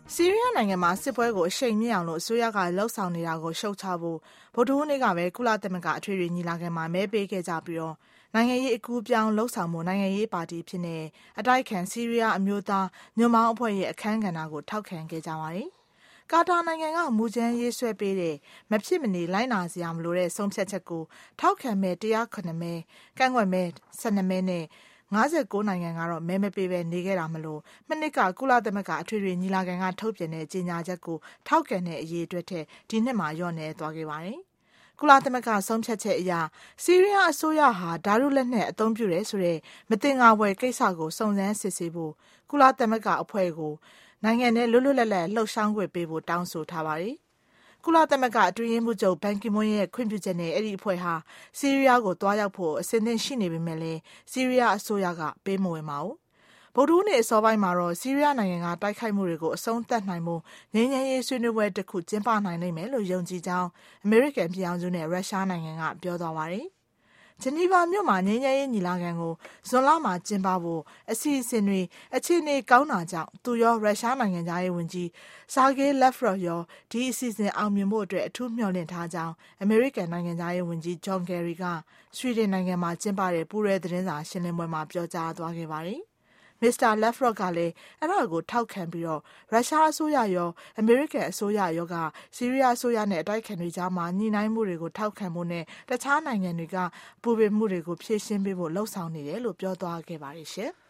ဆီးရီးယားနိုင်ငံမှာစစ်ပွဲကိုအရှိန်မြင့်အောင်လို့အစိုးရကလှုံ့ဆော်နေတာကိုရှုတ်ချဖို့ဗုဒ္ဓဟူးနေ့ကပဲကုလသမဂ္ဂအထွေထွေညီလာခံမှာမဲပေးခဲ့ကြပြီးတော့နိုင်ငံရေးအကူအပြောင်းလှုံ့ဆော်မှုနိုင်ငံရေးပါတီဖြစ်တဲ့အတိုက်အခံဆီးရီးယားအမျိုးသားညွန့်ပေါင်းအဖွဲ့ရဲ့အခမ်းကဏ္ဍကိုထောက်ခံခဲ့ကြပါတယ်။ကာတာနိုင်ငံကမူကြမ်းရေးဆွဲပေးတဲ့မဖြစ်မနေလိုက်နာစရာမလိုတဲ့ဆုံးဖြတ်ချက်ကိုထောက်ခံမဲ့109မဲကန့်ကွက်မဲ့12မဲနဲ့59နိုင်ငံကတော့မဲမပေးဘဲနေခဲ့တာမလို့မနှစ်ကကုလသမဂ္ဂအထွေထွေညီလာခံကထုတ်ပြန်တဲ့ကြေညာချက်ကိုထောက်ခံတဲ့အရေးအတွက်ထက်ဒီနှစ်မှာလျော့နေသွားခဲ့ပါတယ်။ကုလသမဂ္ဂဆုံးဖြတ်ချက်အရဆီးရီးယားအစိုးရဟာဓာတုလက်နက်အသုံးပြုတယ်ဆိုတဲ့မတင်ငါဖွယ်ကိစ္စကိုစုံစမ်းစစ်ဆေးဖို့ကုလသမဂ္ဂအဖွဲ့ကိုနိုင်ငံနဲ့လွတ်လွတ်လပ်လပ်လှုပ်ရှားခွင့်ပေးဖို့တောင်းဆိုထားပါတယ်။ကုလသမဂ္ဂအတွင်းရေးမှူးချုပ်ဘန်ကီမွန်းရဲ့ခွင့်ပြုချက်နဲ့အဲ့ဒီအဖွဲ့ဟာဆီးရီးယားကိုတွားရောက်ဖို့အစဉ်သင့်ရှိနေပေမဲ့လည်းဆီးရီးယားအစိုးရကပေးမဝင်ပါဘူး။ဗုဒ္ဓဟူးနေ့အစောပိုင်းမှာတော့ဆီးရီးယားနိုင်ငံကတိုက်ခိုက်မှုတွေကိုအဆုံးသတ်နိုင်ဖို့ငြိမ်းချမ်းရေးဆွေးနွေးပွဲတစ်ခုကျင်းပနိုင်လိမ့်မယ်လို့ယုံကြည်ကြောင်းအမေရိကန်ပြည်ထောင်စုနဲ့ရုရှားနိုင်ငံကပြောသွားပါတယ်။ဂျနီဗာမြို့မှာငြိမ်းချမ်းရေးညီလာခံကိုဇွန်လမှာကျင်းပဖို့အစီအစဉ်တွေအခြေအနေကောင်းတာကြောင့်သူရောရုရှားနိုင်ငံသားရေးဝန်ကြီးဆာဂေးလက်ဖရော့ရောဒီအစီအစဉ်အောင်မြင်ဖို့အတွက်အထူးမျှော်လင့်ထားကြောင်းအမေရိကန်နိုင်ငံသားရေးဝန်ကြီးဂျွန်ကယ်ရီကဆွီဒင်နိုင်ငံမှာကျင်းပတဲ့ပူးရဲသတင်းစာရှင်းလင်းပွဲမှာပြောကြားသွားခဲ့ပါတယ်။မစ္စတာလက်ဖရော့ကလည်းအဲ့ဒါကိုထောက်ခံပြီးတော့ရုရှားအစိုးရရောအမေရိကန်အစိုးရရောကဆီးရီးယားအစိုးရနဲ့အတိုက်ခံတွေကြားမှာညှိနှိုင်းမှုတွေကိုထောက်ခံဖို့နဲ့တခြားနိုင်ငံတွေကပူပင်မှုတွေကိုဖြေရှင်းပေးဖို့လှုံ့ဆော်နေတယ်လို့ပြောသွားခဲ့ပါတယ်ရှင်။